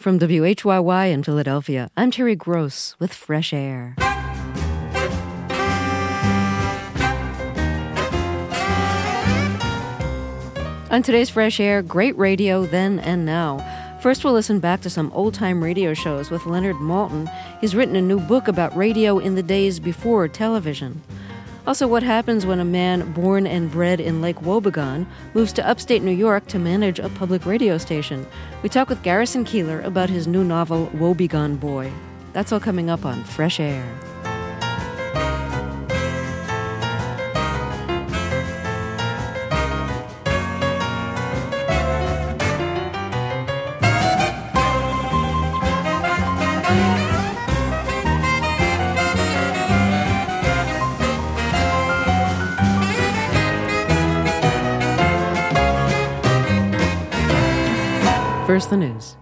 From WHYY in Philadelphia, I'm Terry Gross with Fresh Air. On today's Fresh Air, great radio then and now. First, we'll listen back to some old-time radio shows with Leonard Maltin. He's written a new book about radio in the days before television. Also, what happens when a man born and bred in Lake Wobegon moves to upstate New York to manage a public radio station. We talk with Garrison Keillor about his new novel, Wobegon Boy. That's all coming up on Fresh Air. First, the news.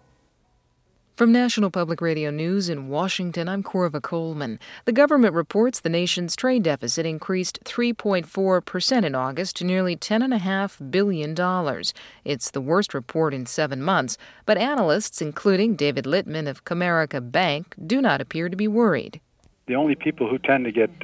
From National Public Radio News in Washington, I'm Corva Coleman. The government reports the nation's trade deficit increased 3.4% in August to nearly $10.5 billion. It's the worst report in 7 months, but analysts, including David Littman of Comerica Bank, do not appear to be worried. The only people who tend to get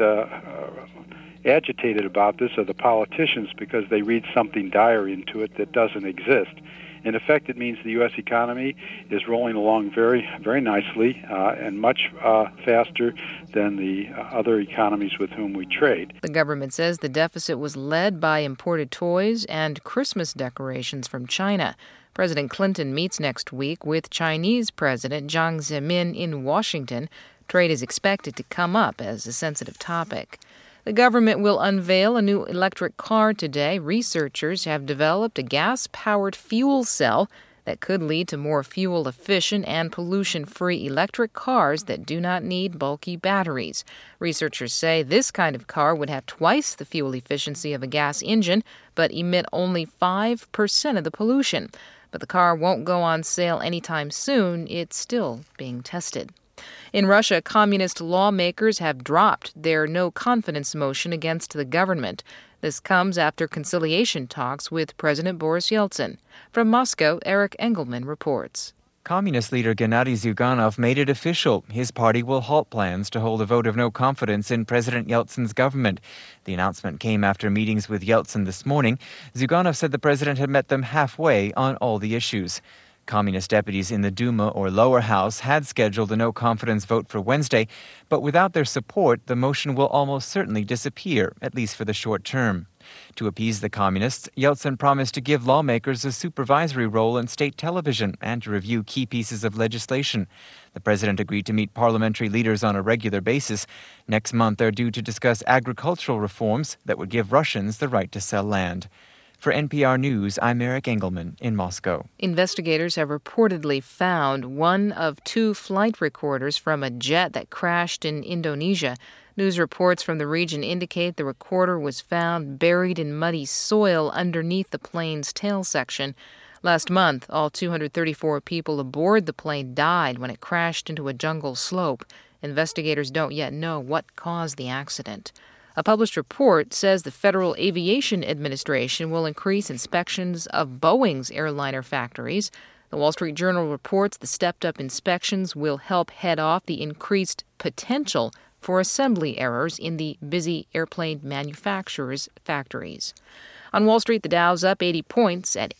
agitated about this are the politicians because they read something dire into it that doesn't exist. In effect, it means the U.S. economy is rolling along very, very nicely and much faster than the other economies with whom we trade. The government says the deficit was led by imported toys and Christmas decorations from China. President Clinton meets next week with Chinese President Jiang Zemin in Washington. Trade is expected to come up as a sensitive topic. The government will unveil a new electric car today. Researchers have developed a gas-powered fuel cell that could lead to more fuel-efficient and pollution-free electric cars that do not need bulky batteries. Researchers say this kind of car would have twice the fuel efficiency of a gas engine, but emit only 5% of the pollution. But the car won't go on sale anytime soon. It's still being tested. In Russia, communist lawmakers have dropped their no-confidence motion against the government. This comes after conciliation talks with President Boris Yeltsin. From Moscow, Eric Engelman reports. Communist leader Gennady Zyuganov made it official. His party will halt plans to hold a vote of no confidence in President Yeltsin's government. The announcement came after meetings with Yeltsin this morning. Zyuganov said the president had met them halfway on all the issues. Communist deputies in the Duma, or lower house, had scheduled a no-confidence vote for Wednesday, but without their support, the motion will almost certainly disappear, at least for the short term. To appease the communists, Yeltsin promised to give lawmakers a supervisory role in state television and to review key pieces of legislation. The president agreed to meet parliamentary leaders on a regular basis. Next month, they're due to discuss agricultural reforms that would give Russians the right to sell land. For NPR News, I'm Eric Engelman in Moscow. Investigators have reportedly found one of 2 flight recorders from a jet that crashed in Indonesia. News reports from the region indicate the recorder was found buried in muddy soil underneath the plane's tail section. Last month, all 234 people aboard the plane died when it crashed into a jungle slope. Investigators don't yet know what caused the accident. A published report says the Federal Aviation Administration will increase inspections of Boeing's airliner factories. The Wall Street Journal reports the stepped-up inspections will help head off the increased potential for assembly errors in the busy airplane manufacturers' factories. On Wall Street, the Dow's up 80 points at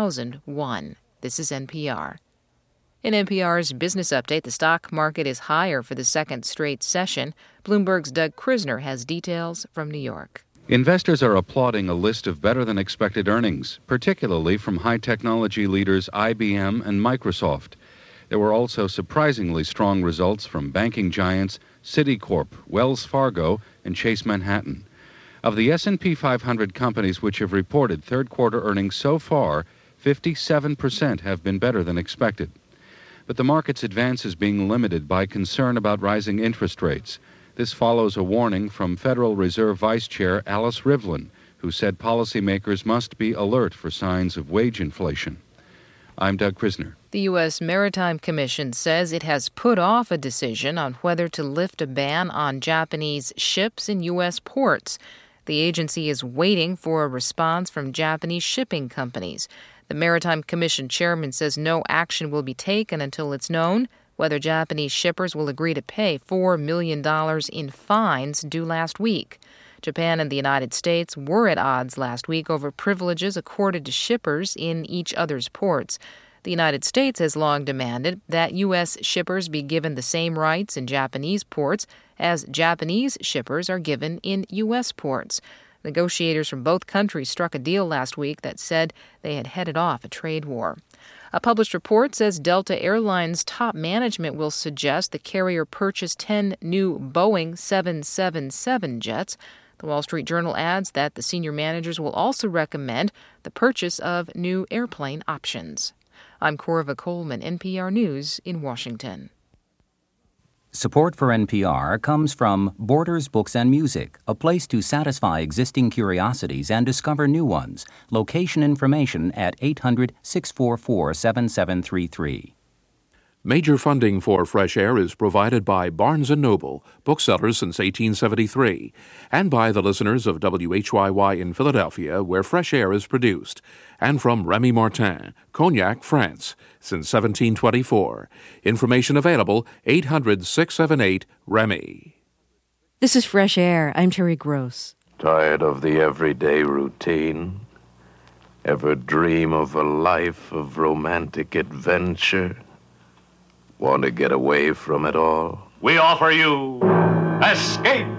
8,001. This is NPR. In NPR's Business Update, the stock market is higher for the second straight session. Bloomberg's Doug Krisner has details from New York. Investors are applauding a list of better-than-expected earnings, particularly from high-technology leaders IBM and Microsoft. There were also surprisingly strong results from banking giants Citicorp, Wells Fargo, and Chase Manhattan. Of the S&P 500 companies which have reported third-quarter earnings so far, 57% have been better than expected. But the market's advance is being limited by concern about rising interest rates. This follows a warning from Federal Reserve Vice Chair Alice Rivlin, who said policymakers must be alert for signs of wage inflation. I'm Doug Krisner. The U.S. Maritime Commission says it has put off a decision on whether to lift a ban on Japanese ships in U.S. ports. The agency is waiting for a response from Japanese shipping companies. The Maritime Commission chairman says no action will be taken until it's known whether Japanese shippers will agree to pay $4 million in fines due last week. Japan and the United States were at odds last week over privileges accorded to shippers in each other's ports. The United States has long demanded that U.S. shippers be given the same rights in Japanese ports as Japanese shippers are given in U.S. ports. Negotiators from both countries struck a deal last week that said they had headed off a trade war. A published report says Delta Airlines top management will suggest the carrier purchase 10 new Boeing 777 jets. The Wall Street Journal adds that the senior managers will also recommend the purchase of new airplane options. I'm Corva Coleman, NPR News in Washington. Support for NPR comes from Borders Books and Music, a place to satisfy existing curiosities and discover new ones. Location information at 800-644-7733. Major funding for Fresh Air is provided by Barnes & Noble, booksellers since 1873, and by the listeners of WHYY in Philadelphia, where Fresh Air is produced, and from Remy Martin, Cognac, France, since 1724. Information available, 800-678-REMY. This is Fresh Air. I'm Terry Gross. Tired of the everyday routine? Ever dream of a life of romantic adventure? Want to get away from it all? We offer you Escape.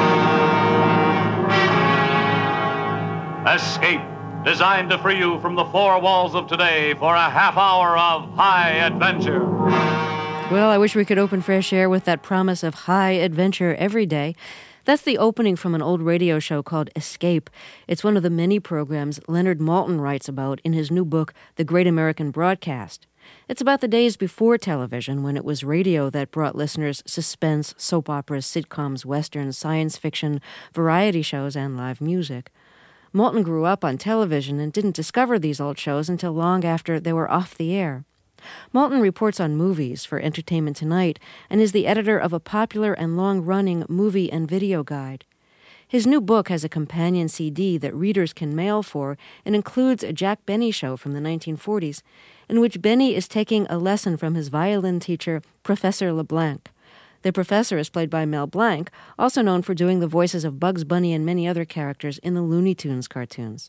Escape, designed to free you from the four walls of today for a half hour of high adventure. Well, I wish we could open Fresh Air with that promise of high adventure every day. That's the opening from an old radio show called Escape. It's one of the many programs Leonard Maltin writes about in his new book, The Great American Broadcast. It's about the days before television, when it was radio that brought listeners suspense, soap operas, sitcoms, westerns, science fiction, variety shows, and live music. Maltin grew up on television and didn't discover these old shows until long after they were off the air. Maltin reports on movies for Entertainment Tonight and is the editor of a popular and long-running movie and video guide. His new book has a companion CD that readers can mail for and includes a Jack Benny show from the 1940s, in which Benny is taking a lesson from his violin teacher, Professor LeBlanc. The professor is played by Mel Blanc, also known for doing the voices of Bugs Bunny and many other characters in the Looney Tunes cartoons.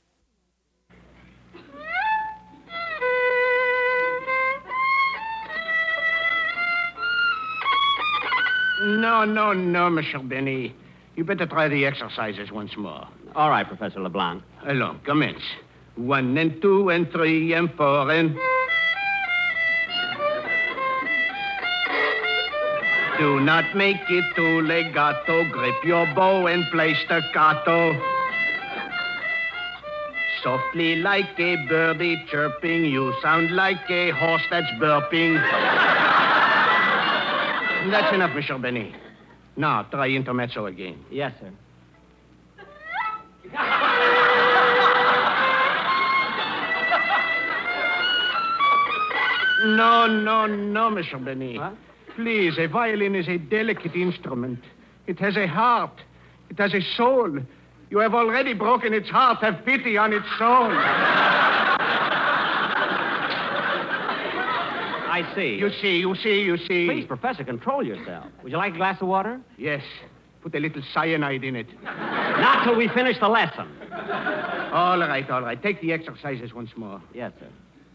No, Mr. Benny. You better try the exercises once more. All right, Professor LeBlanc. Allons, commence. 1 and 2 and 3 and 4 and... Do not make it too legato. Grip your bow and play staccato. Softly like a birdie chirping, you sound like a horse that's burping. That's enough, Mr. Benny. Now, try intermezzo again. Yes, sir. No, Mr. Benny. What? Please, a violin is a delicate instrument. It has a heart. It has a soul. You have already broken its heart. Have pity on its soul. I see. You see. Please, Professor, control yourself. Would you like a glass of water? Yes. Put a little cyanide in it. Not till we finish the lesson. All right. Take the exercises once more. Yes, sir.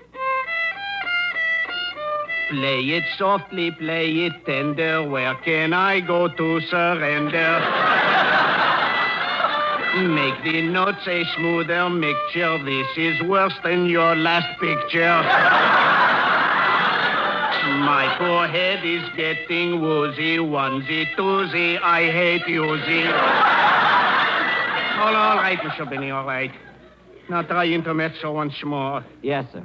Play it softly, play it tender. Where can I go to surrender? Make the notes a smoother mixture. This is worse than your last picture. My poor head is getting woozy. Onesie, twosie, I hate yousie. All right, Mr. Benny, all right. Now try intermezzo once more. Yes, sir.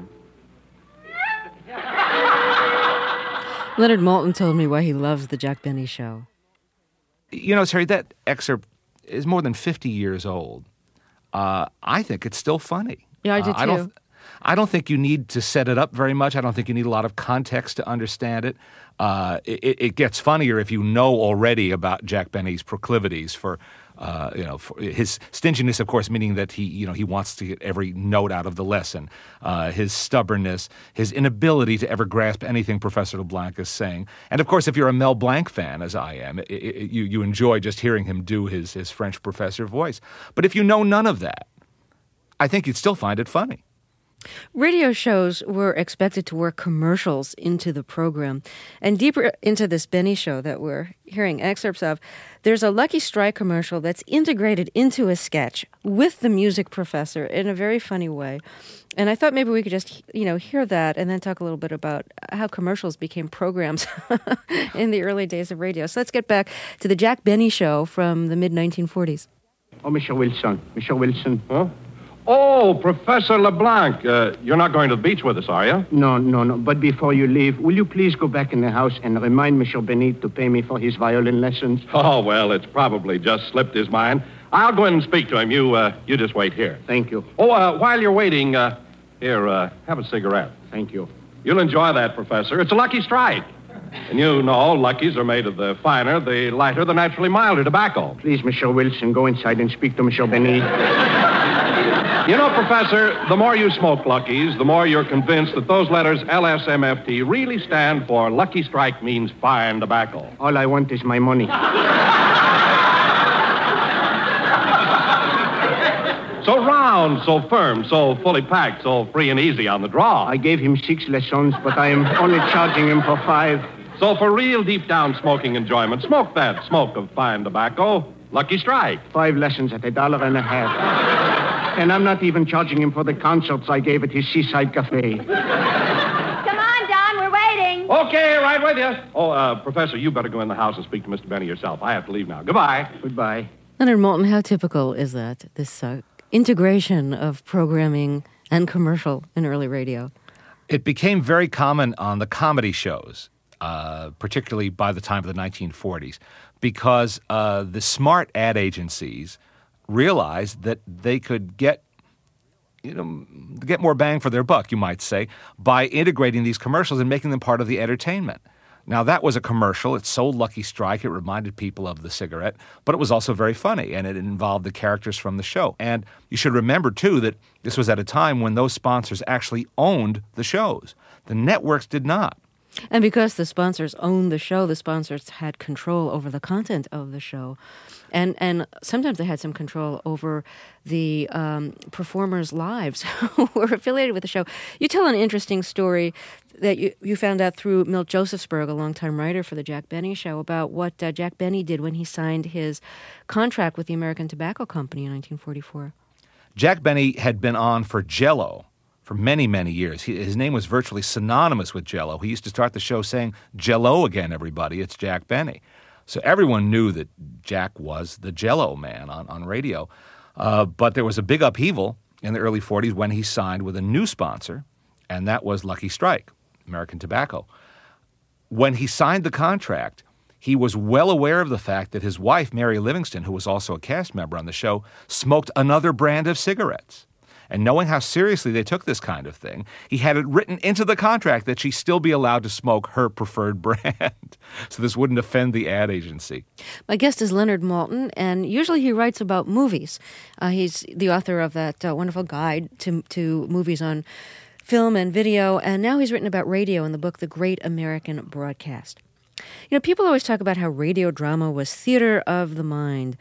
Leonard Maltin told me why he loves the Jack Benny show. You know, Terry, that excerpt is more than 50 years old. I think it's still funny. Yeah, I do too. I don't think you need to set it up very much. I don't think you need a lot of context to understand it. It gets funnier if you know already about Jack Benny's proclivities for His stinginess, of course, meaning that he wants to get every note out of the lesson. His stubbornness, his inability to ever grasp anything Professor LeBlanc is saying. And of course, if you're a Mel Blanc fan, as I am, you enjoy just hearing him do his French professor voice. But if you know none of that, I think you'd still find it funny. Radio shows were expected to work commercials into the program. And deeper into this Benny show that we're hearing excerpts of, there's a Lucky Strike commercial that's integrated into a sketch with the music professor in a very funny way. And I thought maybe we could just, hear that and then talk a little bit about how commercials became programs in the early days of radio. So let's get back to the Jack Benny show from the mid-1940s. Oh, Mr. Wilson. Mr. Wilson. Huh? Oh, Professor LeBlanc, you're not going to the beach with us, are you? No. But before you leave, will you please go back in the house and remind Mr. Benny to pay me for his violin lessons? Oh, well, it's probably just slipped his mind. I'll go in and speak to him. You just wait here. Thank you. Oh, while you're waiting, here, have a cigarette. Thank you. You'll enjoy that, Professor. It's a Lucky Strike. And Luckies are made of the finer, the lighter, the naturally milder tobacco. Please, Mr. Wilson, go inside and speak to Mr. Benny. Professor, the more you smoke Luckies, the more you're convinced that those letters LSMFT really stand for Lucky Strike means fine tobacco. All I want is my money. So round, so firm, so fully packed, so free and easy on the draw. I gave him 6 lessons, but I am only charging him for 5. So for real deep-down smoking enjoyment, smoke that smoke of fine tobacco, Lucky Strike. 5 lessons at $1.50. And I'm not even charging him for the concerts I gave at his Seaside Cafe. Come on, Don, we're waiting. Okay, right with you. Oh, Professor, you better go in the house and speak to Mr. Benny yourself. I have to leave now. Goodbye. Goodbye. Leonard Maltin, how typical is that, this integration of programming and commercial in early radio? It became very common on the comedy shows, particularly by the time of the 1940s, because the smart ad agencies realized that they could get more bang for their buck, you might say, by integrating these commercials and making them part of the entertainment. Now, that was a commercial. It sold Lucky Strike. It reminded people of the cigarette, but it was also very funny, and it involved the characters from the show. And you should remember, too, that this was at a time when those sponsors actually owned the shows. The networks did not. And because the sponsors owned the show, the sponsors had control over the content of the show. And sometimes they had some control over the performers' lives who were affiliated with the show. You tell an interesting story that you found out through Milt Josephsberg, a longtime writer for the Jack Benny Show, about what Jack Benny did when he signed his contract with the American Tobacco Company in 1944. Jack Benny had been on for Jell-O for many, many years. His name was virtually synonymous with Jell-O. He used to start the show saying, "Jell-O again, everybody, it's Jack Benny." So everyone knew that Jack was the Jell-O man on radio. But there was a big upheaval in the early 40s when he signed with a new sponsor, and that was Lucky Strike, American Tobacco. When he signed the contract, he was well aware of the fact that his wife, Mary Livingston, who was also a cast member on the show, smoked another brand of cigarettes. And knowing how seriously they took this kind of thing, he had it written into the contract that she still be allowed to smoke her preferred brand. So this wouldn't offend the ad agency. My guest is Leonard Maltin, and usually he writes about movies. He's the author of that wonderful guide to movies on film and video, and now he's written about radio in the book The Great American Broadcast. People always talk about how radio drama was theater of the mind,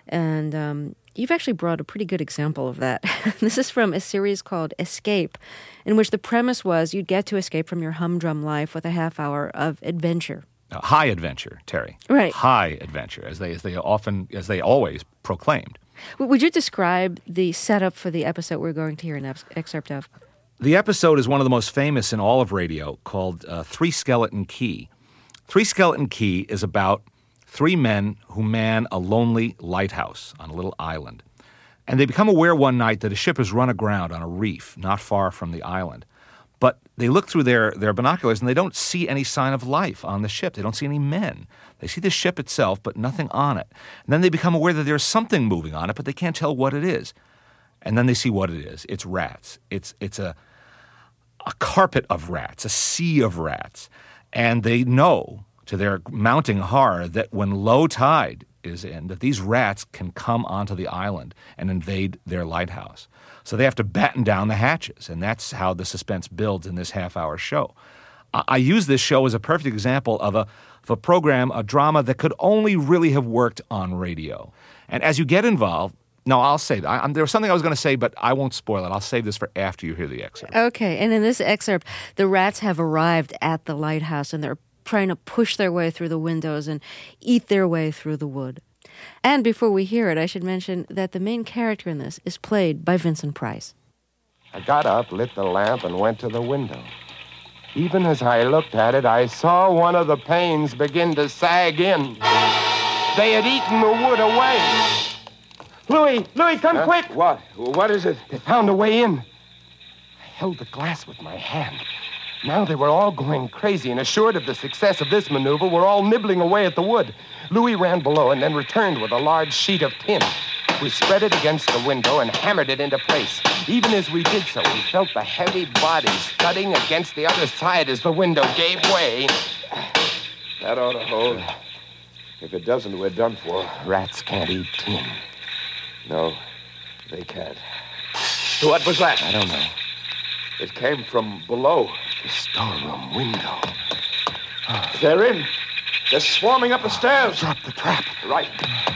and you've actually brought a pretty good example of that. This is from a series called Escape, in which the premise was you'd get to escape from your humdrum life with a half hour of adventure. High adventure, Terry. Right. High adventure, as they always proclaimed. Would you describe the setup for the episode we're going to hear an excerpt of? The episode is one of the most famous in all of radio, called Three Skeleton Key. Three Skeleton Key is about 3 men who man a lonely lighthouse on a little island. And they become aware one night that a ship has run aground on a reef not far from the island. But they look through their binoculars and they don't see any sign of life on the ship. They don't see any men. They see the ship itself, but nothing on it. And then they become aware that there's something moving on it, but they can't tell what it is. And then they see what it is. It's rats. It's a carpet of rats, a sea of rats. And they know, to their mounting horror, that when low tide is in, that these rats can come onto the island and invade their lighthouse. So they have to batten down the hatches, and that's how the suspense builds in this half-hour show. I use this show as a perfect example of a program, a drama that could only really have worked on radio. And as you get involved, no, I'll say that. There was something I was going to say, but I won't spoil it. I'll save this for after you hear the excerpt. Okay, and in this excerpt, the rats have arrived at the lighthouse, and they're trying to push their way through the windows and eat their way through the wood. And before we hear it, I should mention that the main character in this is played by Vincent Price. I got up, lit the lamp, and went to the window. Even as I looked at it, I saw one of the panes begin to sag in. They had eaten the wood away. Louis, come quick! What? What is it? They found a way in. I held the glass with my hand. Now they were all going crazy, and assured of the success of this maneuver, were all nibbling away at the wood. Louis ran below and then returned with a large sheet of tin. We spread it against the window and hammered it into place. Even as we did so, we felt the heavy bodies thudding against the other side as the window gave way. That ought to hold. If it doesn't, we're done for. Rats can't eat tin. No, they can't. What was that? I don't know. It came from below. The storeroom window. They're in. They're swarming up the stairs. Drop the trap. Right.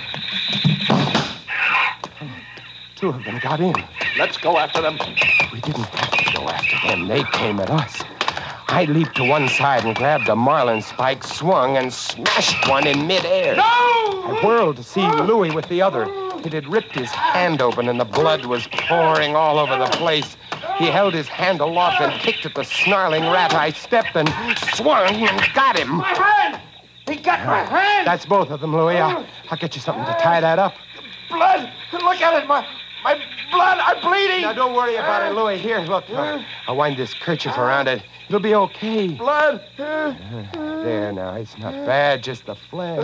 Two of them got in. Let's go after them. We didn't have to go after them. They came at us. I leaped to one side and grabbed a marlin spike, swung, and smashed one in midair. No! I whirled to see Louis with the other. It had ripped his hand open, and the blood was pouring all over the place. He held his hand aloft and kicked at the snarling rat. I stepped and swung and got him. My hand! He got my hand! That's both of them, Louis. I'll get you something to tie that up. Blood! Look at it! My blood! I'm bleeding! Now, don't worry about it, Louis. Here, look. I'll wind this kerchief around it. It'll be okay. Blood! There, now. It's not bad, just the flesh.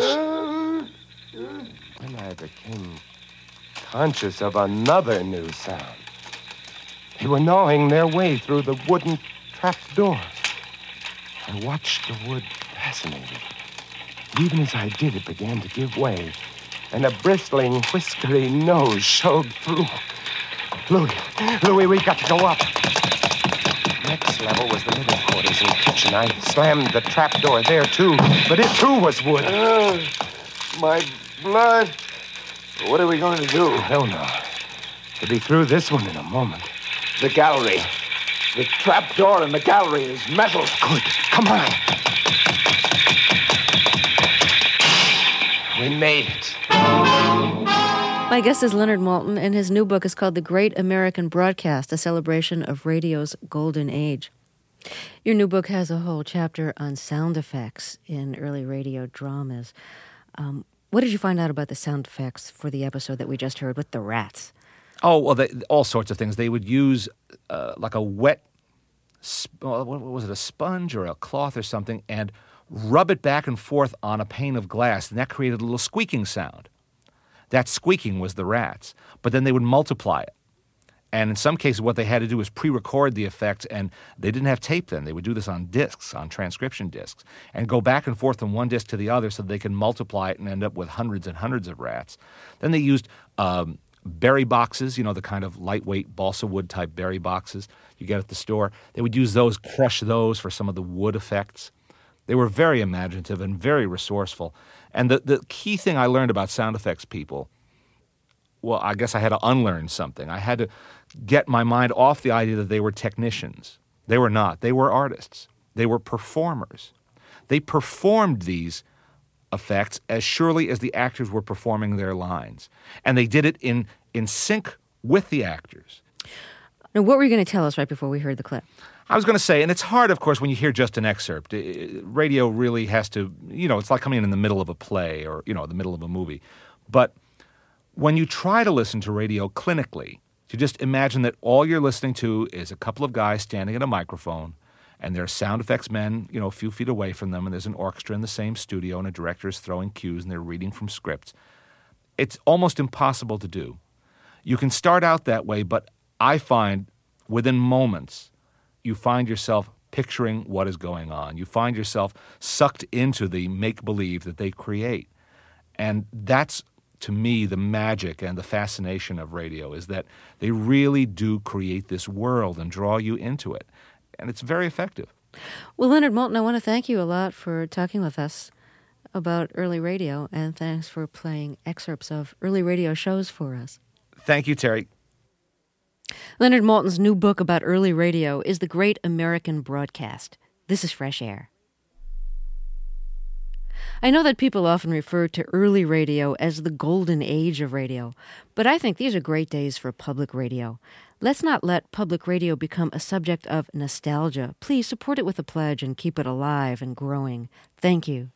Then I became conscious of another new sound. They were gnawing their way through the wooden trap door. I watched the wood fascinated. Even as I did, it began to give way, and a bristling, whiskery nose showed through. Louis, we got to go up. Next level was the living quarters and kitchen. I slammed the trap door there, too, but it, too, was wood. My blood. What are we going to do? I don't know. We'll be through this one in a moment. The gallery. The trap door in the gallery is metal. Good. Come on. We made it. My guest is Leonard Maltin, and his new book is called The Great American Broadcast, a celebration of radio's golden age. Your new book has a whole chapter on sound effects in early radio dramas. What did you find out about the sound effects for the episode that we just heard with the rats? Oh, well, all sorts of things. They would use like a wet, what was it, a sponge or a cloth or something, and rub it back and forth on a pane of glass, and that created a little squeaking sound. That squeaking was the rats, but then they would multiply it. And in some cases, what they had to do was pre-record the effects, and they didn't have tape then. They would do this on discs, on transcription discs, and go back and forth from one disc to the other so they can multiply it and end up with hundreds and hundreds of rats. Then they used berry boxes, the kind of lightweight balsa wood type berry boxes you get at the store. They would use those, crush those for some of the wood effects. They were very imaginative and very resourceful. And the key thing I learned about sound effects people, well, I guess I had to unlearn something. I had to get my mind off the idea that they were technicians. They were not. They were artists. They were performers. They performed these effects as surely as the actors were performing their lines. And they did it in sync with the actors. Now, what were you going to tell us right before we heard the clip? I was going to say, and it's hard, of course, when you hear just an excerpt. Radio really has to, it's like coming in the middle of a play or, the middle of a movie. But when you try to listen to radio clinically, you just imagine that all you're listening to is a couple of guys standing at a microphone, and there are sound effects men, a few feet away from them, and there's an orchestra in the same studio, and a director is throwing cues, and they're reading from scripts. It's almost impossible to do. You can start out that way, but I find within moments, you find yourself picturing what is going on. You find yourself sucked into the make-believe that they create. And that's, to me, the magic and the fascination of radio, is that they really do create this world and draw you into it. And it's very effective. Well, Leonard Maltin, I want to thank you a lot for talking with us about early radio, and thanks for playing excerpts of early radio shows for us. Thank you, Terry. Leonard Maltin's new book about early radio is The Great American Broadcast. This is Fresh Air. I know that people often refer to early radio as the golden age of radio, but I think these are great days for public radio. Let's not let public radio become a subject of nostalgia. Please support it with a pledge and keep it alive and growing. Thank you.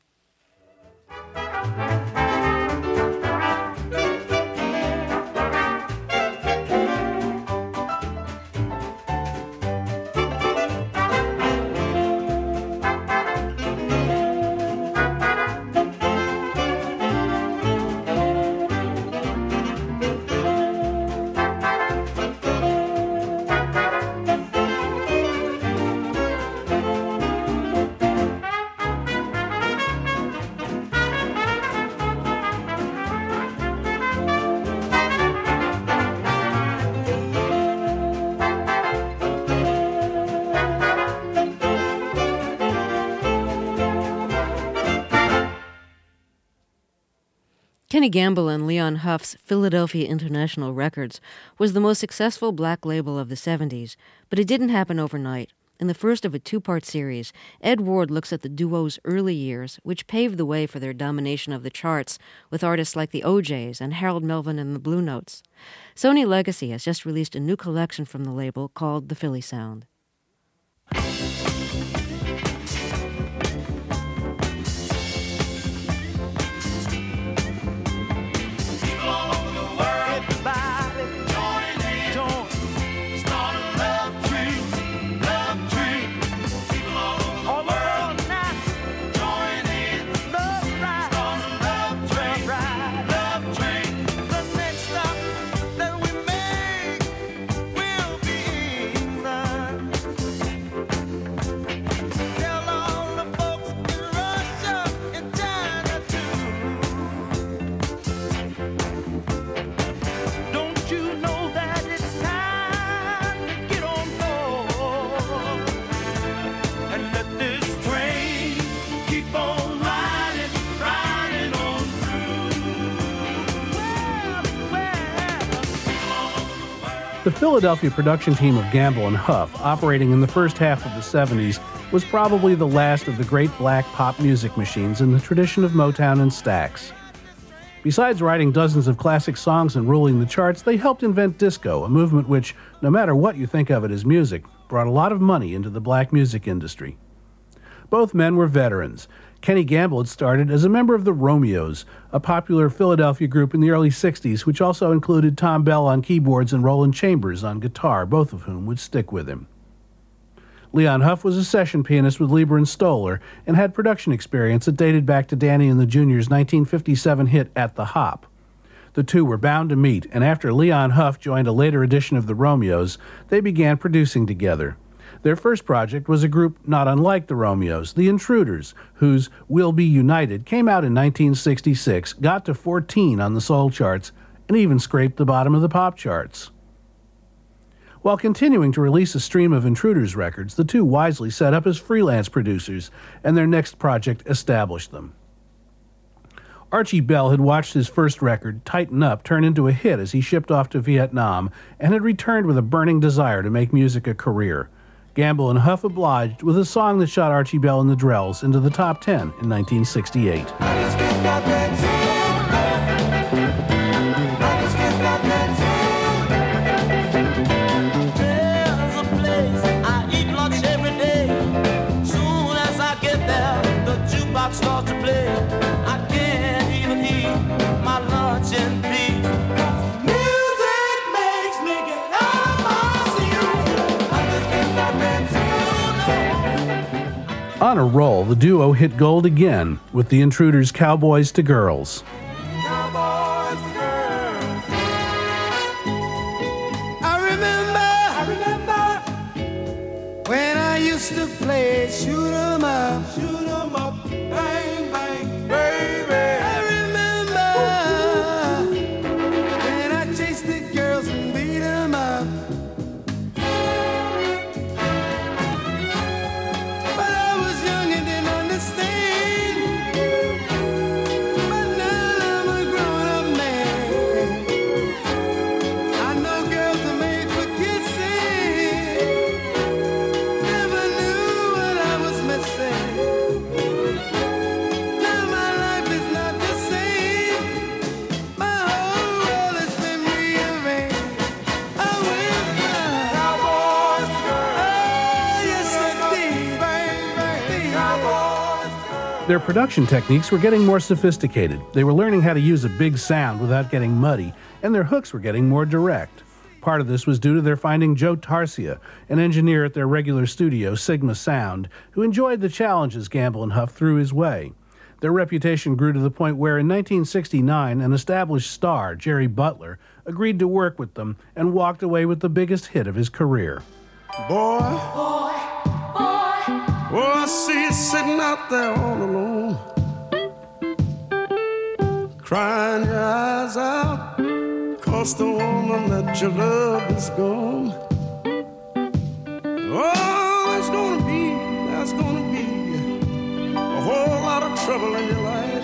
Kenny Gamble and Leon Huff's Philadelphia International Records was the most successful black label of the 70s, but it didn't happen overnight. In the first of a two-part series, Ed Ward looks at the duo's early years, which paved the way for their domination of the charts with artists like the O'Jays and Harold Melvin and the Blue Notes. Sony Legacy has just released a new collection from the label called The Philly Sound. The Philadelphia production team of Gamble and Huff, operating in the first half of the 70s, was probably the last of the great black pop music machines in the tradition of Motown and Stax. Besides writing dozens of classic songs and ruling the charts, they helped invent disco, a movement which, no matter what you think of it as music, brought a lot of money into the black music industry. Both men were veterans. Kenny Gamble had started as a member of the Romeos, a popular Philadelphia group in the early 60s, which also included Tom Bell on keyboards and Roland Chambers on guitar, both of whom would stick with him. Leon Huff was a session pianist with Leiber and Stoller and had production experience that dated back to Danny and the Juniors' 1957 hit At the Hop. The two were bound to meet, and after Leon Huff joined a later edition of the Romeos, they began producing together. Their first project was a group not unlike the Romeos, the Intruders, whose We'll Be United came out in 1966, got to 14 on the soul charts, and even scraped the bottom of the pop charts. While continuing to release a stream of Intruders records, the two wisely set up as freelance producers, and their next project established them. Archie Bell had watched his first record, Tighten Up, turn into a hit as he shipped off to Vietnam, and had returned with a burning desire to make music a career. Gamble and Huff obliged with a song that shot Archie Bell and the Drells into the top 10 in 1968. On a roll, the duo hit gold again with the Intruders' Cowboys to Girls. Cowboys to Girls. I remember when I used to play shoot 'em up, bang, bang, baby. I remember Their production techniques were getting more sophisticated. They were learning how to use a big sound without getting muddy, and their hooks were getting more direct. Part of this was due to their finding Joe Tarsia, an engineer at their regular studio, Sigma Sound, who enjoyed the challenges Gamble and Huff threw his way. Their reputation grew to the point where in 1969, an established star, Jerry Butler, agreed to work with them and walked away with the biggest hit of his career. Boy, I see you sitting out there all alone, crying your eyes out, 'cause the woman that you love is gone. Oh, there's gonna be a whole lot of trouble in your life.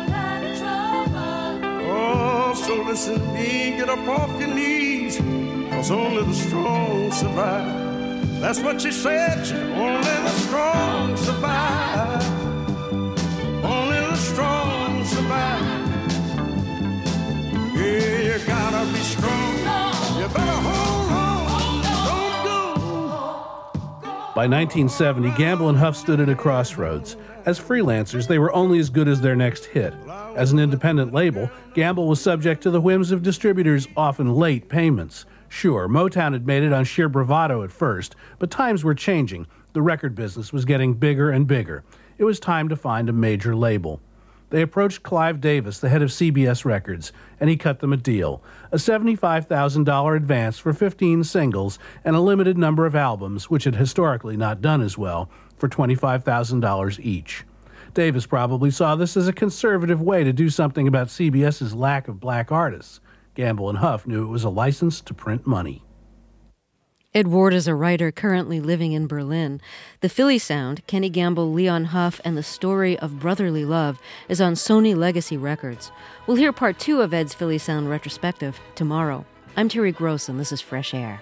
Oh, so listen to me, get up off your knees, 'cause only the strong survive. That's what she said, only the strong survive. Only the strong survive. Yeah, you gotta be strong. You better hold on, don't go. By 1970, Gamble and Huff stood at a crossroads. As freelancers, they were only as good as their next hit. As an independent label, Gamble was subject to the whims of distributors' often late payments. Sure, Motown had made it on sheer bravado at first, but times were changing. The record business was getting bigger and bigger. It was time to find a major label. They approached Clive Davis, the head of CBS Records, and he cut them a deal. A $75,000 advance for 15 singles and a limited number of albums, which had historically not done as well, for $25,000 each. Davis probably saw this as a conservative way to do something about CBS's lack of black artists. Gamble and Huff knew it was a license to print money. Ed Ward is a writer currently living in Berlin. The Philly Sound, Kenny Gamble, Leon Huff, and the Story of Brotherly Love is on Sony Legacy Records. We'll hear part 2 of Ed's Philly Sound retrospective tomorrow. I'm Terry Gross, and this is Fresh Air.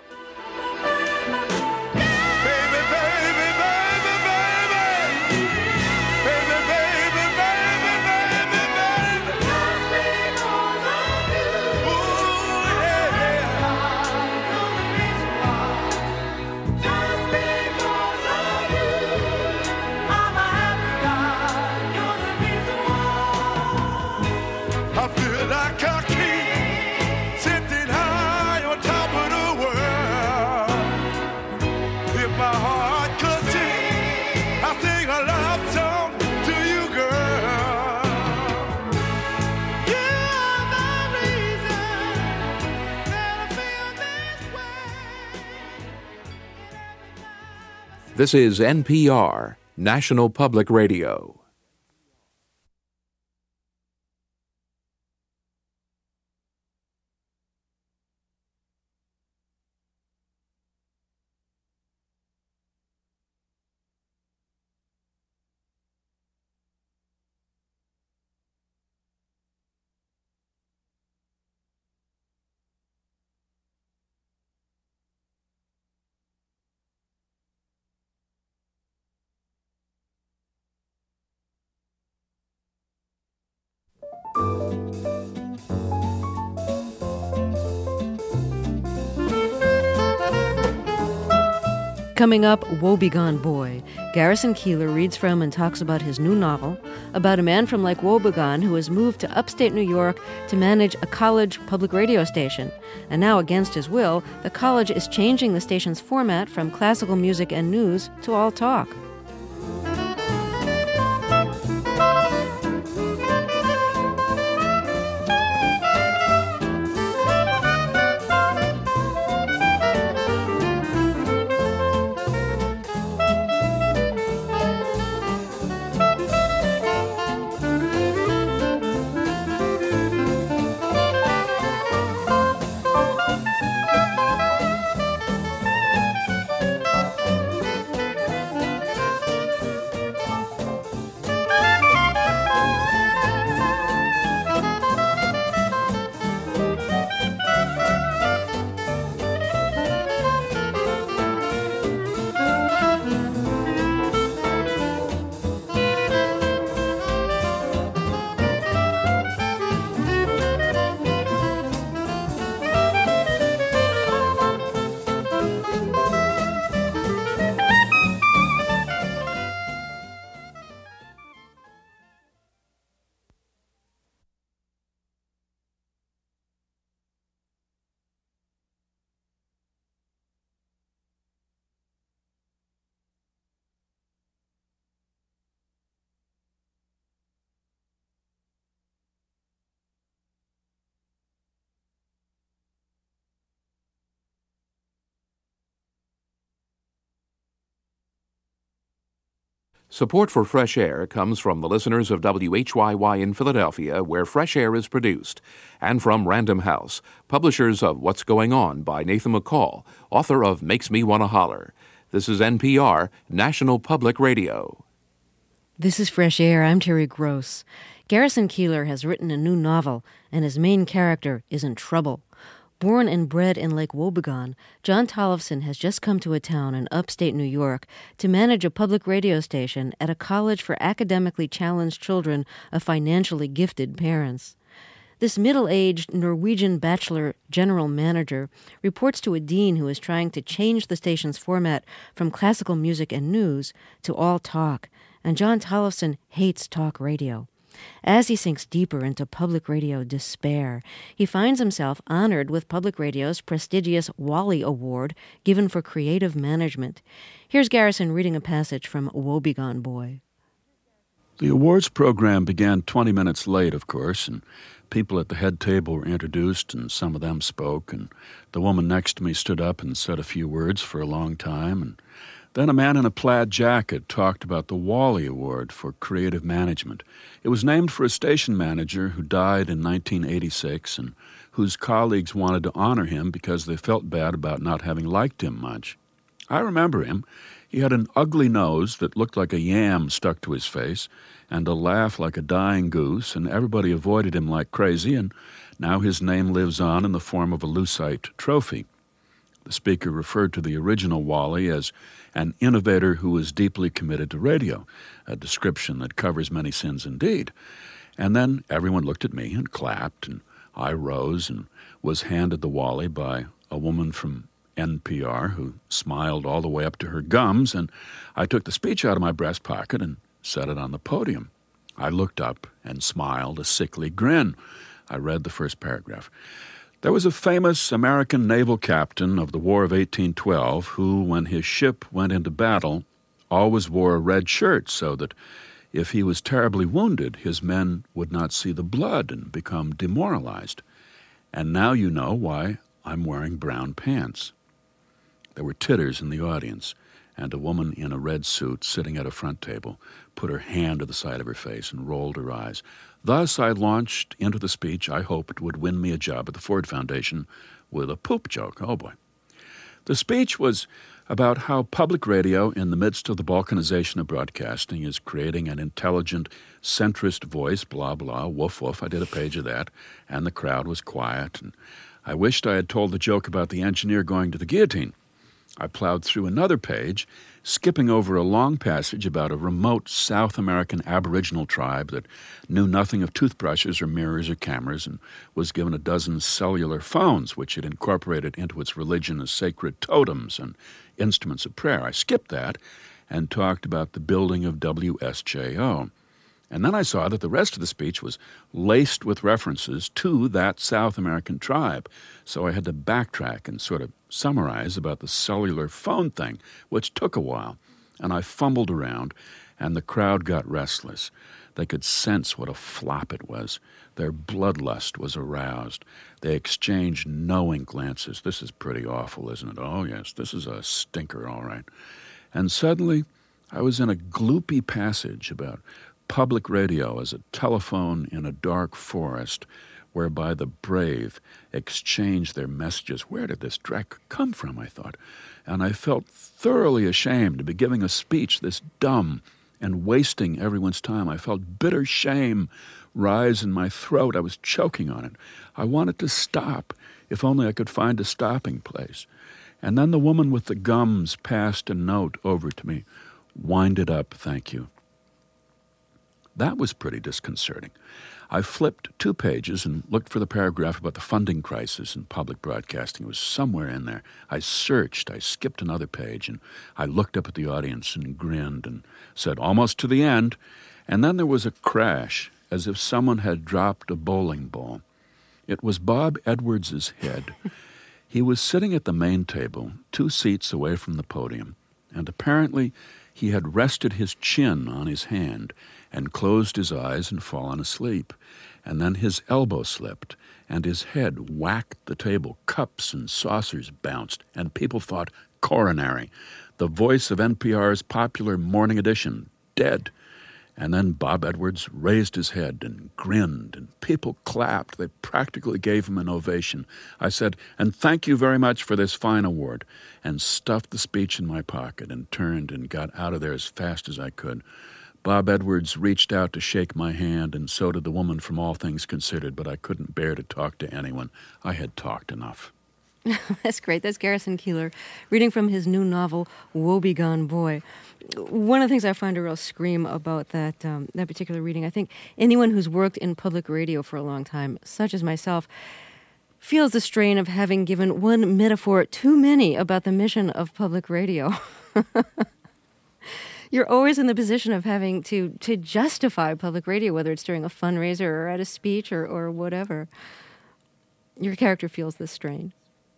This is NPR, National Public Radio. Coming up, Woebegone Boy. Garrison Keillor reads from and talks about his new novel, about a man from Lake Wobegon who has moved to upstate New York to manage a college public radio station. And now, against his will, the college is changing the station's format from classical music and news to all talk. Support for Fresh Air comes from the listeners of WHYY in Philadelphia, where Fresh Air is produced, and from Random House, publishers of What's Going On by Nathan McCall, author of Makes Me Wanna Holler. This is NPR, National Public Radio. This is Fresh Air. I'm Terry Gross. Garrison Keillor has written a new novel, and his main character is in trouble. Born and bred in Lake Wobegon, John Tollefson has just come to a town in upstate New York to manage a public radio station at a college for academically challenged children of financially gifted parents. This middle-aged Norwegian bachelor general manager reports to a dean who is trying to change the station's format from classical music and news to all talk, and John Tollefson hates talk radio. As he sinks deeper into public radio despair, he finds himself honored with public radio's prestigious Wally Award given for creative management. Here's Garrison reading a passage from Wobegon Boy. The awards program began 20 minutes late, of course, and people at the head table were introduced, and some of them spoke, and the woman next to me stood up and said a few words for a long time, and then a man in a plaid jacket talked about the Wally Award for creative management. It was named for a station manager who died in 1986 and whose colleagues wanted to honor him because they felt bad about not having liked him much. I remember him. He had an ugly nose that looked like a yam stuck to his face and a laugh like a dying goose, and everybody avoided him like crazy, and now his name lives on in the form of a Lucite trophy. The speaker referred to the original Wally as an innovator who was deeply committed to radio, a description that covers many sins indeed. And then everyone looked at me and clapped, and I rose and was handed the Wally by a woman from NPR who smiled all the way up to her gums, and I took the speech out of my breast pocket and set it on the podium. I looked up and smiled a sickly grin. I read the first paragraph. There was a famous American naval captain of the War of 1812 who, when his ship went into battle, always wore a red shirt so that if he was terribly wounded, his men would not see the blood and become demoralized. And now you know why I'm wearing brown pants. There were titters in the audience, and a woman in a red suit sitting at a front table put her hand to the side of her face and rolled her eyes. Thus I launched into the speech I hoped would win me a job at the Ford Foundation with a poop joke. Oh, boy. The speech was about how public radio, in the midst of the balkanization of broadcasting, is creating an intelligent, centrist voice, blah, blah, woof, woof. I did a page of that, and the crowd was quiet, and I wished I had told the joke about the engineer going to the guillotine. I plowed through another page, skipping over a long passage about a remote South American Aboriginal tribe that knew nothing of toothbrushes or mirrors or cameras and was given a dozen cellular phones, which it incorporated into its religion as sacred totems and instruments of prayer. I skipped that and talked about the building of WSJO. And then I saw that the rest of the speech was laced with references to that South American tribe. So I had to backtrack and sort of summarize about the cellular phone thing, which took a while. And I fumbled around, and the crowd got restless. They could sense what a flop it was. Their bloodlust was aroused. They exchanged knowing glances. This is pretty awful, isn't it? Oh, yes, this is a stinker, all right. And suddenly, I was in a gloopy passage about public radio as a telephone in a dark forest whereby the brave exchange their messages. Where did this dreck come from, I thought? And I felt thoroughly ashamed to be giving a speech this dumb and wasting everyone's time. I felt bitter shame rise in my throat. I was choking on it. I wanted to stop, if only I could find a stopping place. And then the woman with the gums passed a note over to me. Wind it up, thank you. That was pretty disconcerting. I flipped 2 pages and looked for the paragraph about the funding crisis in public broadcasting. It was somewhere in there. I searched. I skipped another page, and I looked up at the audience and grinned and said, almost to the end. And then there was a crash, as if someone had dropped a bowling ball. It was Bob Edwards' head. He was sitting at the main table, 2 seats away from the podium, and apparently he had rested his chin on his hand and closed his eyes and fallen asleep. And then his elbow slipped, and his head whacked the table. Cups and saucers bounced, and people thought coronary. The voice of NPR's popular morning edition, dead. And then Bob Edwards raised his head and grinned, and people clapped. They practically gave him an ovation. I said, "And thank you very much for this fine award," and stuffed the speech in my pocket and turned and got out of there as fast as I could. Bob Edwards reached out to shake my hand, and so did the woman from All Things Considered, but I couldn't bear to talk to anyone. I had talked enough. That's great. That's Garrison Keillor reading from his new novel, Woebegone Boy. One of the things I find a real scream about that particular reading, I think anyone who's worked in public radio for a long time, such as myself, feels the strain of having given one metaphor too many about the mission of public radio. You're always in the position of having to justify public radio, whether it's during a fundraiser or at a speech or whatever. Your character feels this strain.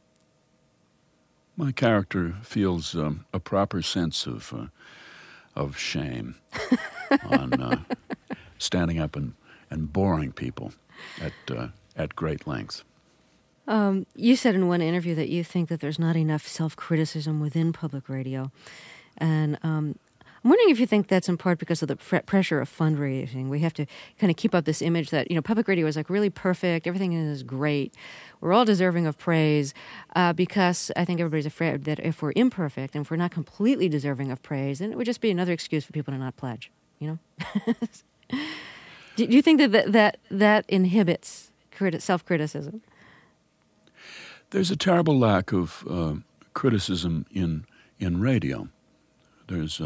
My character feels a proper sense of shame on standing up and boring people at great length. You said in one interview that you think that there's not enough self-criticism within public radio, and I'm wondering if you think that's in part because of the pressure of fundraising. We have to kind of keep up this image that, public radio is like really perfect, everything is great. We're all deserving of praise because I think everybody's afraid that if we're imperfect and if we're not completely deserving of praise, then it would just be another excuse for people to not pledge, Do you think that inhibits self-criticism? There's a terrible lack of criticism in radio. There's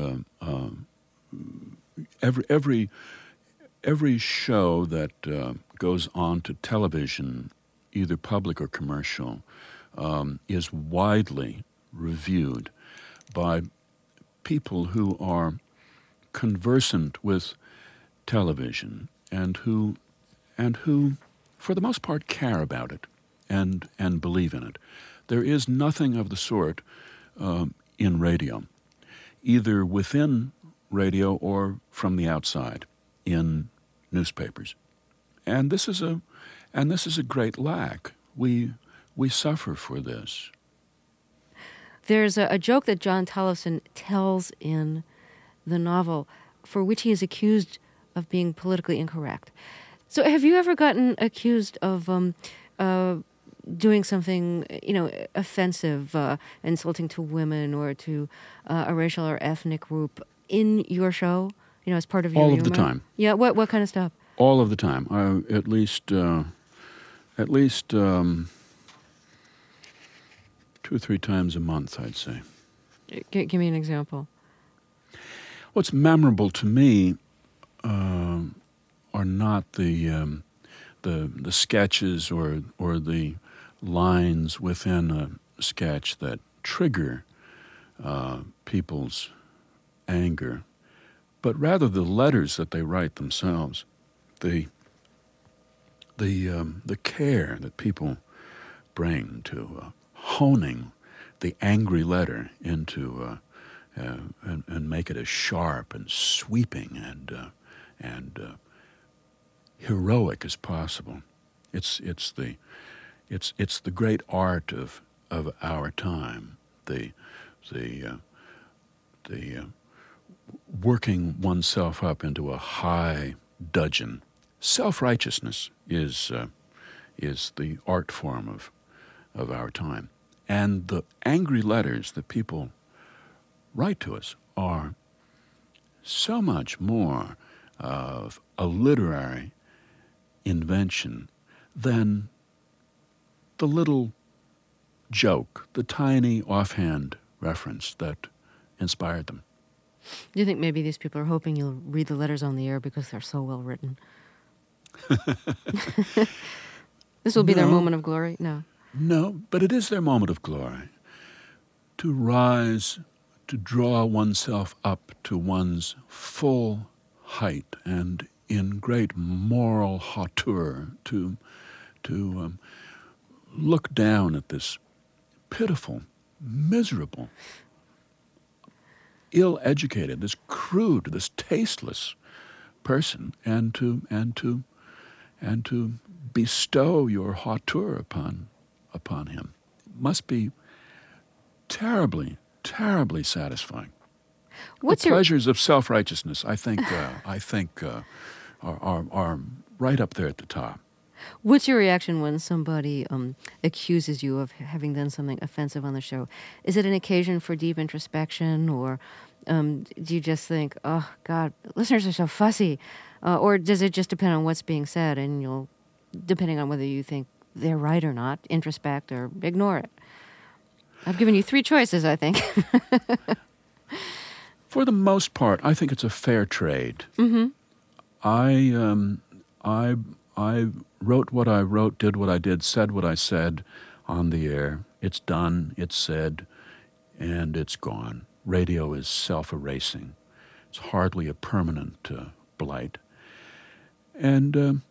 every show that goes on to television, either public or commercial, is widely reviewed by people who are conversant with television and who, for the most part, care about it and believe in it. There is nothing of the sort in radio, either within radio or from the outside in newspapers. And this is a great lack. We suffer for this. There's a joke that John Tollefson tells in the novel for which he is accused of being politically incorrect. So have you ever gotten accused of doing something, offensive, insulting to women or to a racial or ethnic group in your show, as part of your humor? All of the time. Yeah, what kind of stuff? All of the time. At least 2 or 3 times a month, I'd say. Give me an example. What's memorable to me are not the sketches or the lines within a sketch that trigger people's anger, but rather the letters that they write themselves, the care that people bring to honing the angry letter into and make it as sharp and sweeping and heroic as possible. It's the great art of our time. The working oneself up into a high dudgeon. Self-righteousness is the art form of our time. And the angry letters that people write to us are so much more of a literary invention than the little joke, the tiny offhand reference that inspired them. Do you think maybe these people are hoping you'll read the letters on the air because they're so well written? This will be their moment of glory? No. No, but it is their moment of glory. To rise, to draw oneself up to one's full height and in great moral hauteur, to look down at this pitiful, miserable, ill-educated, this crude, this tasteless person, and to bestow your hauteur upon him must be terribly, terribly satisfying. What's the pleasures of self-righteousness, I think, are right up there at the top. What's your reaction when somebody accuses you of having done something offensive on the show? Is it an occasion for deep introspection, or do you just think, oh, God, listeners are so fussy? Or does it just depend on what's being said, and you'll, depending on whether you think they're right or not, introspect or ignore it? I've given you 3 choices, I think. For the most part, I think it's a fair trade. Mm-hmm. I wrote what I wrote, did what I did, said what I said on the air. It's done, it's said, and it's gone. Radio is self-erasing. It's hardly a permanent blight. And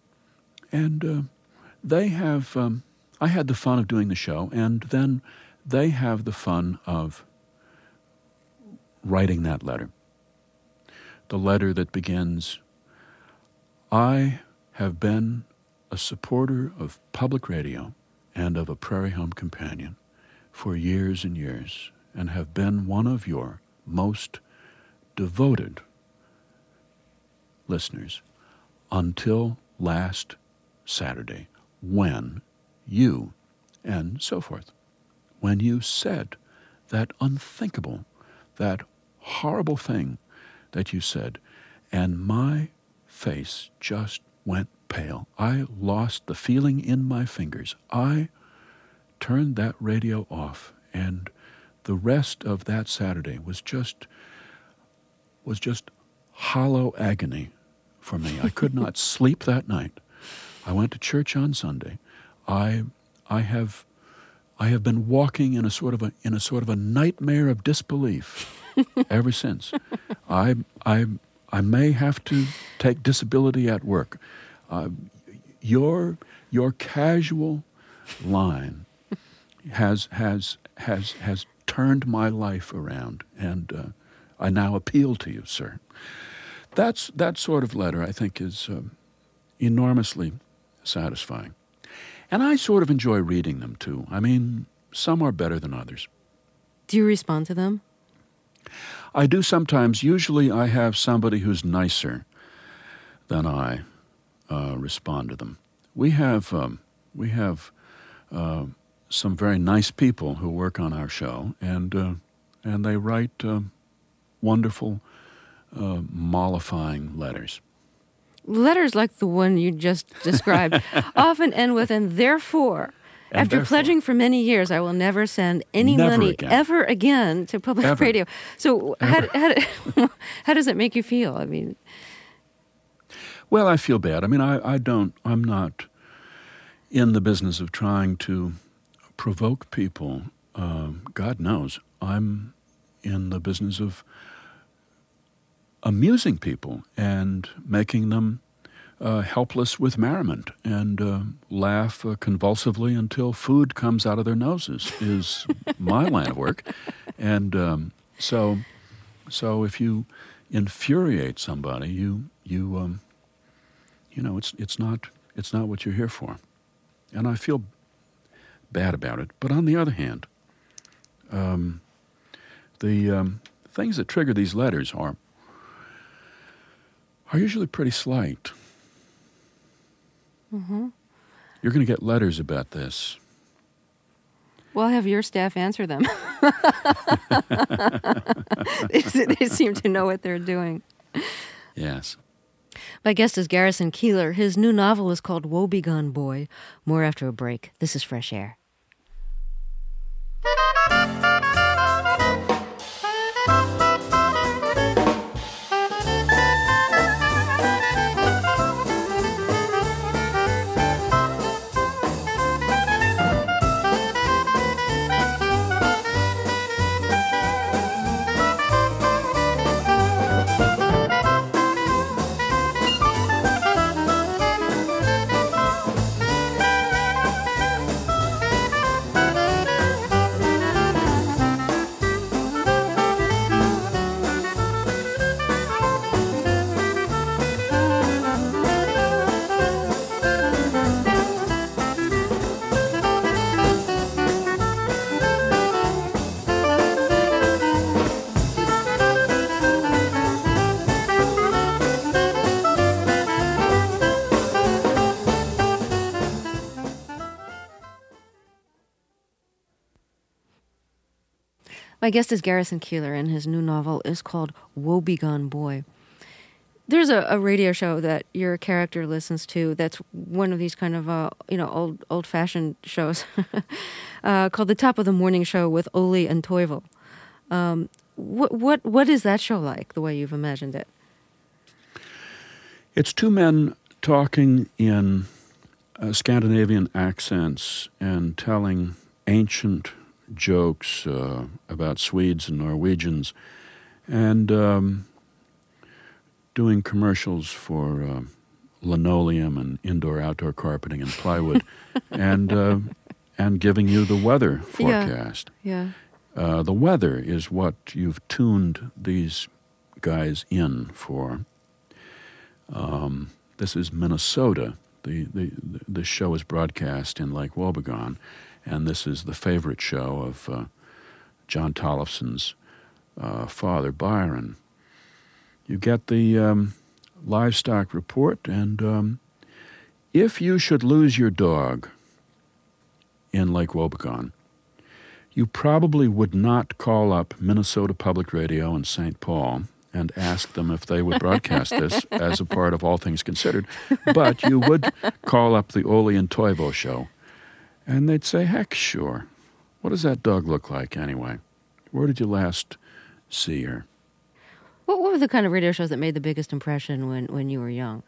they have, I had the fun of doing the show, and then they have the fun of writing that letter. The letter that begins, I have been a supporter of public radio and of a Prairie Home Companion for years and years, and have been one of your most devoted listeners until last Saturday, when you, and so forth, when you said that unthinkable, that horrible thing that you said, and my face just went pale. I lost the feeling in my fingers. I turned that radio off, and the rest of that Saturday was just hollow agony for me. I could not sleep that night. I went to church on Sunday. I have been walking in a sort of a nightmare of disbelief ever since. I may have to take disability at work. Your casual line has turned my life around, and I now appeal to you, sir. That sort of letter, I think, is enormously satisfying. And I sort of enjoy reading them, too. I mean, some are better than others. Do you respond to them? I do sometimes. Usually I have somebody who's nicer than I respond to them. We have some very nice people who work on our show, and they write wonderful, mollifying letters. Letters like the one you just described often end with, and therefore, after pledging for many years, I will never send any money ever again to public radio. So how does it make you feel? I mean, well, I feel bad. I mean, I'm not in the business of trying to provoke people. God knows. I'm in the business of amusing people and making them helpless with merriment and laugh convulsively until food comes out of their noses is my line of work. And so if you infuriate somebody, you know, it's not what you're here for. And I feel bad about it. But on the other hand, the things that trigger these letters are usually pretty slight. Mm-hmm. You're going to get letters about this. Well, have your staff answer them. They seem to know what they're doing. Yes. My guest is Garrison Keillor. His new novel is called Woebegone Boy. More after a break. This is Fresh Air. My guest is Garrison Keillor, and his new novel is called Woebegone Boy. There's a radio show that your character listens to that's one of these kind of old-fashioned shows called The Top of the Morning Show with Ole and Toivel. What is that show like, the way you've imagined it? It's two men talking in Scandinavian accents and telling ancient jokes about Swedes and Norwegians, and doing commercials for linoleum and indoor-outdoor carpeting and plywood, and giving you the weather forecast. Yeah. The weather is what you've tuned these guys in for. This is Minnesota. The show is broadcast in Lake Woebegone, and this is the favorite show of John Tollefson's father, Byron. You get the livestock report, and if you should lose your dog in Lake Woebegone, you probably would not call up Minnesota Public Radio in St. Paul and ask them if they would broadcast this as a part of All Things Considered, but you would call up the Ole and Toivo show, and they'd say, heck, sure. What does that dog look like anyway? Where did you last see her? What were the kind of radio shows that made the biggest impression when you were young?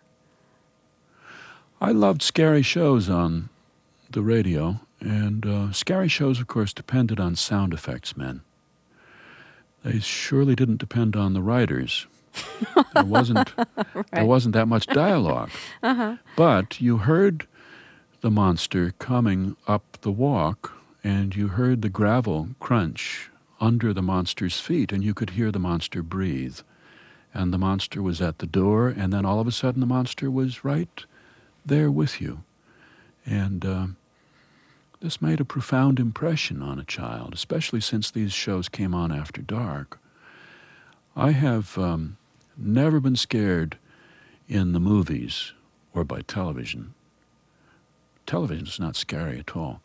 I loved scary shows on the radio, and scary shows, of course, depended on sound effects men. They surely didn't depend on the writers. There wasn't that much dialogue. Uh-huh. But you heard the monster coming up the walk, and you heard the gravel crunch under the monster's feet, and you could hear the monster breathe. And the monster was at the door, and then all of a sudden the monster was right there with you. And this made a profound impression on a child, especially since these shows came on after dark. I have never been scared in the movies or by television. Television is not scary at all.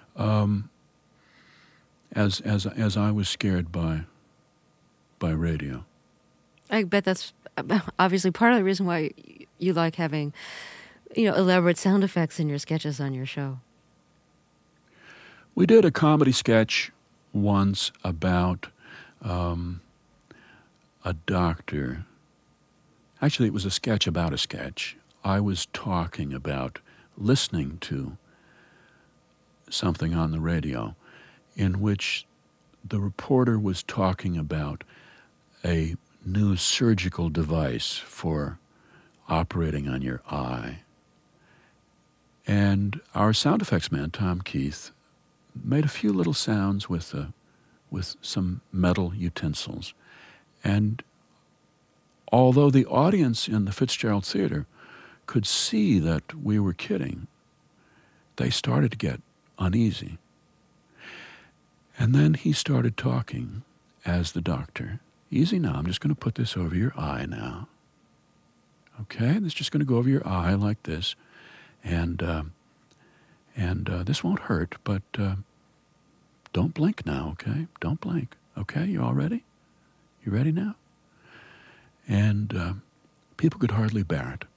As I was scared by radio. I bet that's obviously part of the reason why you like having, elaborate sound effects in your sketches on your show. We did a comedy sketch once about a doctor. Actually, it was a sketch about a sketch. I was talking about listening to something on the radio in which the reporter was talking about a new surgical device for operating on your eye. And our sound effects man, Tom Keith, made a few little sounds with some metal utensils. And although the audience in the Fitzgerald Theater could see that we were kidding, they started to get uneasy. And then he started talking as the doctor. Easy now, I'm just going to put this over your eye now. Okay, this is just going to go over your eye like this. And this won't hurt, but don't blink now, okay? Don't blink. Okay, you all ready? You ready now? And people could hardly bear it.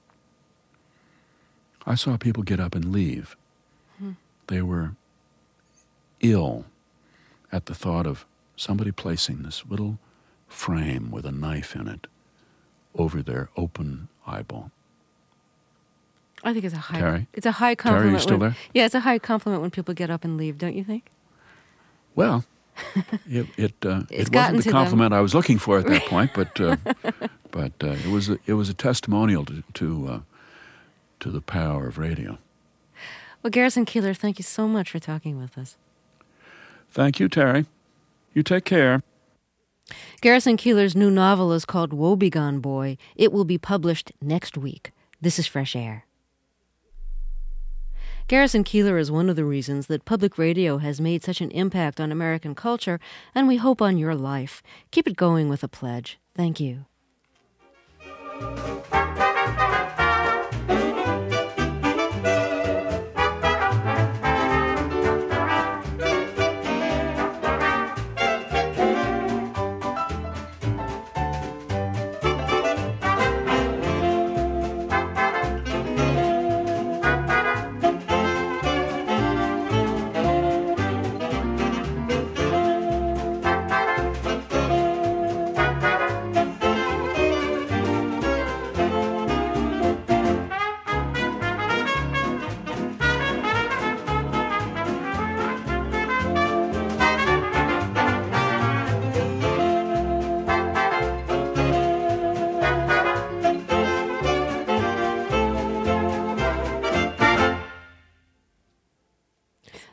I saw people get up and leave. They were ill at the thought of somebody placing this little frame with a knife in it over their open eyeball. I think it's a high. Terry? It's a high compliment. Terry, you still there? Yeah, it's a high compliment when people get up and leave. Don't you think? Well, it wasn't gotten the compliment I was looking for at that point, but it was a testimonial to the power of radio. Well, Garrison Keillor, thank you so much for talking with us. Thank you, Terry. You take care. Garrison Keillor's new novel is called Woebegone Boy. It will be published next week. This is Fresh Air. Garrison Keillor is one of the reasons that public radio has made such an impact on American culture, and we hope on your life. Keep it going with a pledge. Thank you.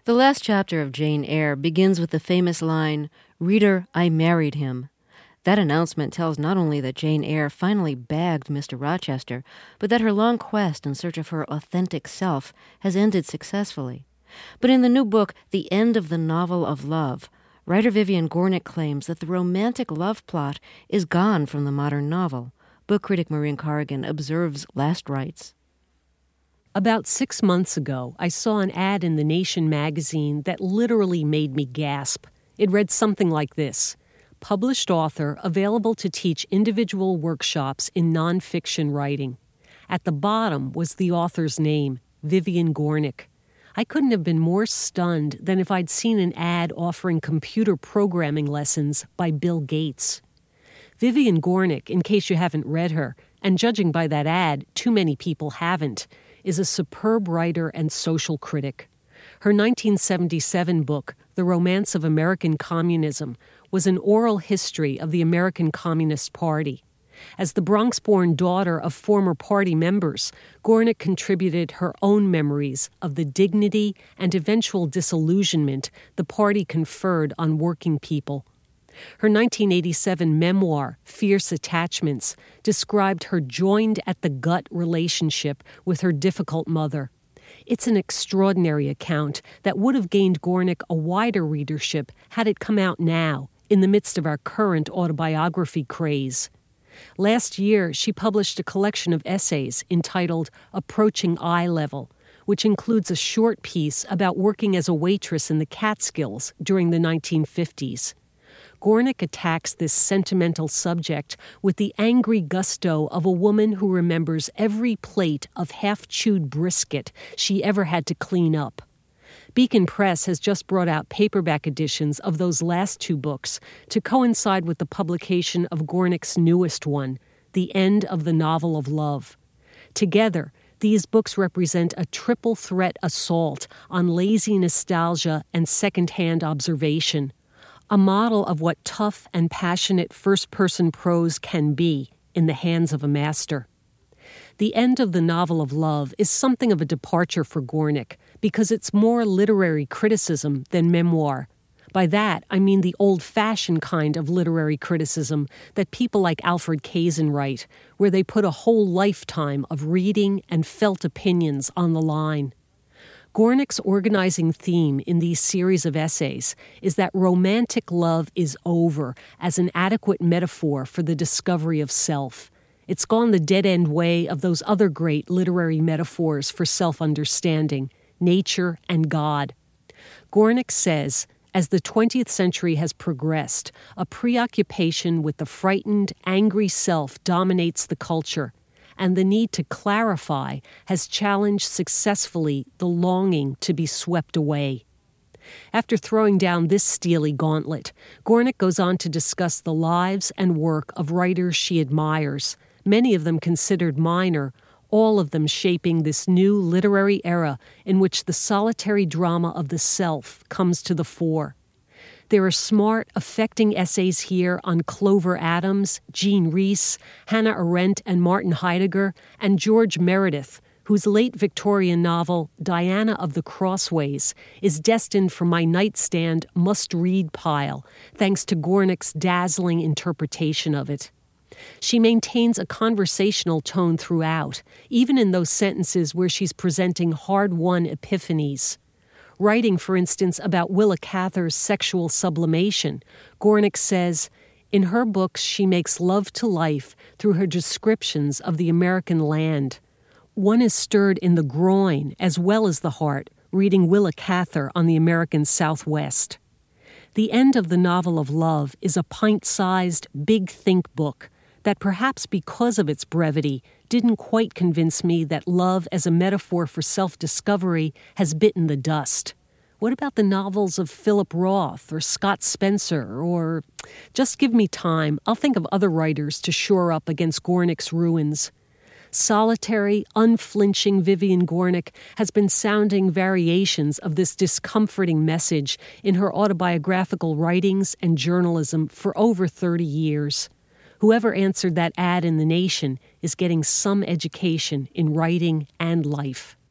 The last chapter of Jane Eyre begins with the famous line, "Reader, I married him." That announcement tells not only that Jane Eyre finally bagged Mr. Rochester, but that her long quest in search of her authentic self has ended successfully. But in the new book, The End of the Novel of Love, writer Vivian Gornick claims that the romantic love plot is gone from the modern novel. Book critic Maureen Corrigan observes last rites. About 6 months ago, I saw an ad in The Nation magazine that literally made me gasp. It read something like this: published author available to teach individual workshops in nonfiction writing. At the bottom was the author's name, Vivian Gornick. I couldn't have been more stunned than if I'd seen an ad offering computer programming lessons by Bill Gates. Vivian Gornick, in case you haven't read her, and judging by that ad, too many people haven't, is a superb writer and social critic. Her 1977 book, The Romance of American Communism, was an oral history of the American Communist Party. As the Bronx-born daughter of former party members, Gornick contributed her own memories of the dignity and eventual disillusionment the party conferred on working people. Her 1987 memoir, Fierce Attachments, described her joined-at-the-gut relationship with her difficult mother. It's an extraordinary account that would have gained Gornick a wider readership had it come out now, in the midst of our current autobiography craze. Last year, she published a collection of essays entitled Approaching Eye Level, which includes a short piece about working as a waitress in the Catskills during the 1950s. Gornick attacks this sentimental subject with the angry gusto of a woman who remembers every plate of half-chewed brisket she ever had to clean up. Beacon Press has just brought out paperback editions of those last two books to coincide with the publication of Gornick's newest one, The End of the Novel of Love. Together, these books represent a triple threat assault on lazy nostalgia and second-hand observation, a model of what tough and passionate first-person prose can be in the hands of a master. The End of the Novel of Love is something of a departure for Gornick because it's more literary criticism than memoir. By that, I mean the old-fashioned kind of literary criticism that people like Alfred Kazin write, where they put a whole lifetime of reading and felt opinions on the line. Gornick's organizing theme in these series of essays is that romantic love is over as an adequate metaphor for the discovery of self. It's gone the dead-end way of those other great literary metaphors for self-understanding, nature and God. Gornick says, as the 20th century has progressed, a preoccupation with the frightened, angry self dominates the culture, and the need to clarify has challenged successfully the longing to be swept away. After throwing down this steely gauntlet, Gornick goes on to discuss the lives and work of writers she admires, many of them considered minor, all of them shaping this new literary era in which the solitary drama of the self comes to the fore. There are smart, affecting essays here on Clover Adams, Jean Rhys, Hannah Arendt and Martin Heidegger, and George Meredith, whose late Victorian novel, Diana of the Crossways, is destined for my nightstand must-read pile, thanks to Gornick's dazzling interpretation of it. She maintains a conversational tone throughout, even in those sentences where she's presenting hard-won epiphanies. Writing, for instance, about Willa Cather's sexual sublimation, Gornick says, in her books she makes love to life through her descriptions of the American land. One is stirred in the groin as well as the heart, reading Willa Cather on the American Southwest. The End of the Novel of Love is a pint-sized, big think book that perhaps because of its brevity didn't quite convince me that love as a metaphor for self-discovery has bitten the dust. What about the novels of Philip Roth or Scott Spencer or... Just give me time, I'll think of other writers to shore up against Gornick's ruins. Solitary, unflinching Vivian Gornick has been sounding variations of this discomforting message in her autobiographical writings and journalism for over 30 years. Whoever answered that ad in The Nation is getting some education in writing and life.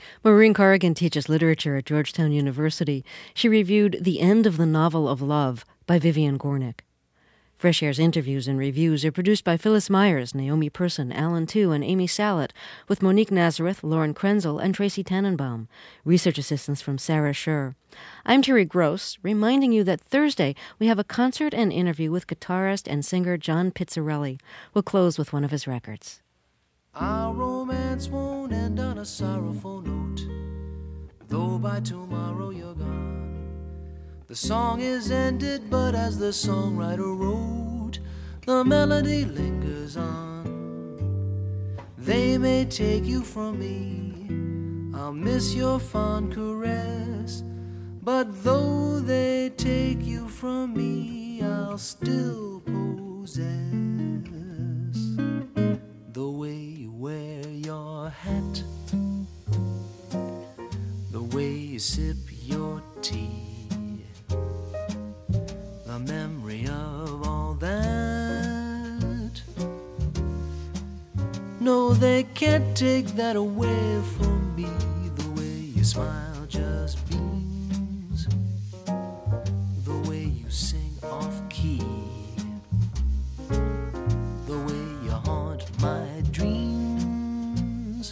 Maureen Corrigan teaches literature at Georgetown University. She reviewed The End of the Novel of Love by Vivian Gornick. Fresh Air's interviews and reviews are produced by Phyllis Myers, Naomi Person, Alan Tu, and Amy Sallet, with Monique Nazareth, Lauren Krenzel, and Tracy Tannenbaum. Research assistance from Sarah Scher. I'm Terry Gross, reminding you that Thursday we have a concert and interview with guitarist and singer John Pizzarelli. We'll close with one of his records. Our romance won't end on a sorrowful note, though by tomorrow you're gone. The song is ended, but as the songwriter wrote, the melody lingers on. They may take you from me, I'll miss your fond caress, but though they take you from me, I'll still possess the way you wear your hat, the way you sip your tea, the memory of all that. No, they can't take that away from me. The way you smile just beams, the way you sing off key, the way you haunt my dreams.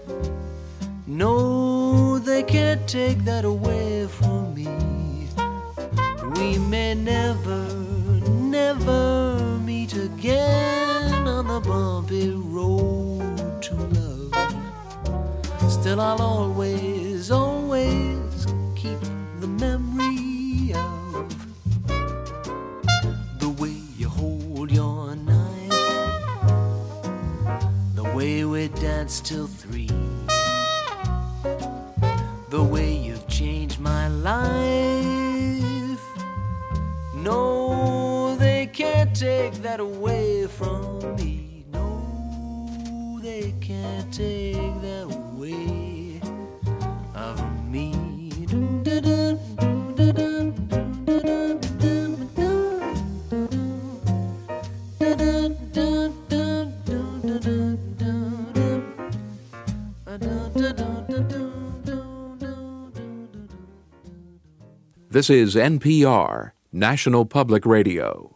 No, they can't take that away from me. We may never, never meet again on the bumpy road to love. Still I'll always, always keep the memory of the way you hold your knife, the way we danced till 3, the way you've changed my life. No, they can't take that away from me. No, they can't take that away of me. This is NPR, National Public Radio.